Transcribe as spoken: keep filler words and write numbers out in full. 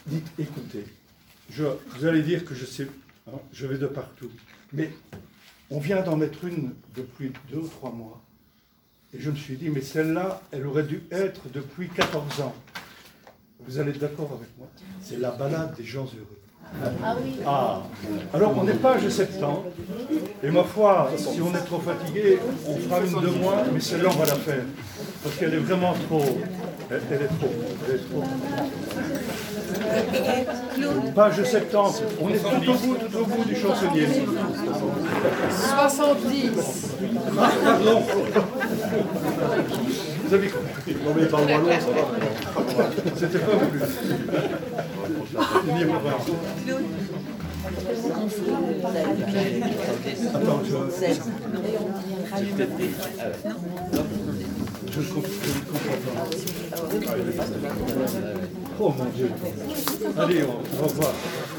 dites, écoutez, je, vous allez dire que je sais, hein, je vais de partout, mais on vient d'en mettre une depuis deux ou trois mois, et je me suis dit, mais celle-là, elle aurait dû être depuis quatorze ans. Vous allez être d'accord avec moi? C'est la balade des gens heureux. Ah oui. Ah, alors on est page septembre, et ma foi, si on est trop fatigué, on fera une de moins, mais celle-là on va la faire, parce qu'elle est vraiment trop, elle, elle est trop, elle est trop. Page septembre, on est tout au bout, tout au bout du chansonnier. soixante-dix. Ah, pardon. Vous avez compris. Non mais par le wallon, ça va. C'était pas voulu. Niveau vingt. Attends, je... Je ne comprends pas. Oh mon Dieu. Allez, on va voir.